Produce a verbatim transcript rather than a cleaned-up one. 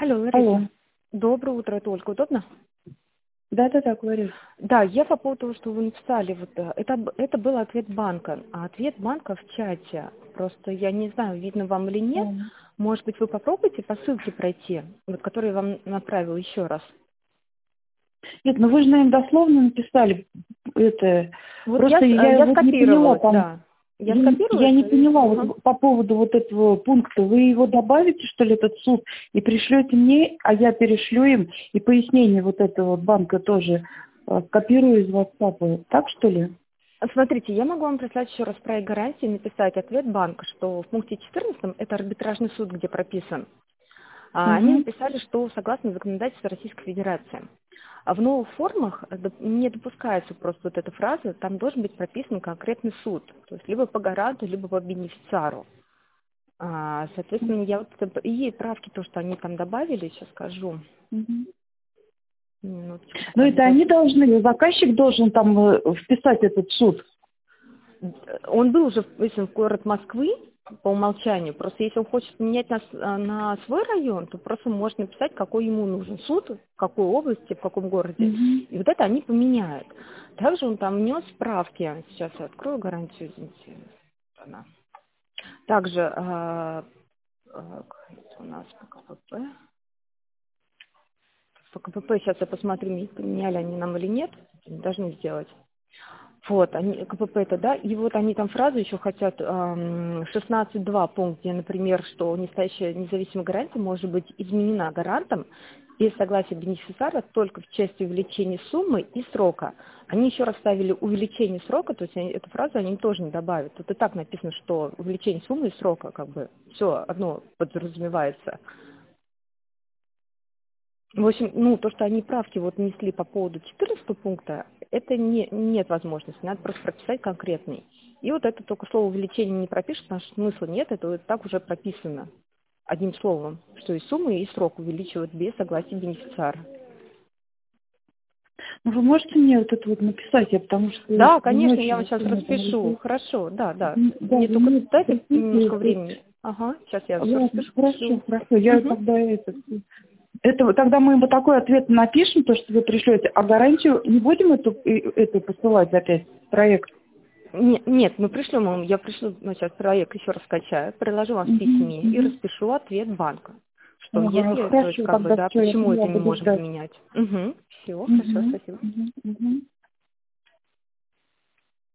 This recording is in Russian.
Алло, Алло. Лариса. Доброе утро, это Ольга, удобно? Да-да-да, говорю. Да, я по поводу того, что вы написали, вот, э, это, б- это был ответ банка, а ответ банка в чате. Просто я не знаю, видно вам или нет. М. Может быть, вы попробуйте по ссылке пройти, вот, которую я вам направила еще раз. Нет, ну вы же, наверное, дословно написали это. Вот я, Просто с- э, я я вот не поняла скопировала, там. да. Я Я, скопировала я не это и... поняла Ага. вот по поводу вот этого пункта. Вы его добавите, что ли, этот суд, и пришлете мне, а я перешлю им, и пояснение вот этого банка тоже э, копирую из WhatsApp. Так, что ли? Смотрите, я могу вам прислать еще раз проект гарантии, написать ответ банка, что в пункте четырнадцатом это арбитражный суд, где прописан. А, Они Угу. написали, что согласно законодательству Российской Федерации. А в новых формах доп- не допускается просто вот эта фраза, там должен быть прописан конкретный суд, то есть либо по гаранту, либо по бенефициару. А, Соответственно, я вот это- и правки, то, что они там добавили, сейчас скажу. Угу. Минуточку, Но там это вот. они должны, заказчик должен там э, вписать этот суд. Он был уже вписан в город Москвы по умолчанию. Просто если он хочет менять на, с- а, на свой район, то просто может написать, какой ему нужен суд, в какой области, в каком городе. Угу. И вот это они поменяют. Также он там внес справки. Сейчас я открою гарантию, извините. Она. Также а, а, это у нас по КПП. По КПП сейчас я посмотрю, не поменяли они нам или нет. Не должны сделать. Вот, они, КПП это, да, и вот они там фразу еще хотят, эм, шестнадцать точка два пункт, где, например, что нестоящая независимая гарантия может быть изменена гарантом без согласия бенефициара только в части увеличения суммы и срока. Они еще раз ставили увеличение срока, то есть они, эту фразу они тоже не добавят. Тут и так написано, что увеличение суммы и срока, как бы, все одно подразумевается. В общем, ну, то, что они правки вот внесли по поводу четырнадцатого пункта, это не, нет возможности, надо просто прописать конкретный. И вот это только слово увеличение не пропишет, потому что смысла нет, это вот так уже прописано одним словом, что и суммы, и срок увеличивают без согласия бенефициара. Ну, вы можете мне вот это вот написать, я потому что Да, в конечно, ночь я вам вот сейчас сегодня там распишу. лететь. Хорошо, да, да. М, Да, Мне вы только мне дайте немножко пришлите. времени. Ага, сейчас я все Ладно, распишу, хорошо, пришлю. хорошо. Я Мгм. тогда это... это вот тогда мы ему такой ответ напишем, то, что вы пришлете, а гарантию не будем эту, и- эту посылать опять, проект? Нет, нет, мы пришлем вам, я пришлю, ну, сейчас проект еще раз скачаю, приложу вам в Угу, письме и угу. распишу ответ банка. Что Ага, если, то есть хорошо, как бы, тогда да, все, я почему поняла, это не буду можем ждать. поменять. Угу. Все, хорошо, Угу, спасибо. угу, угу.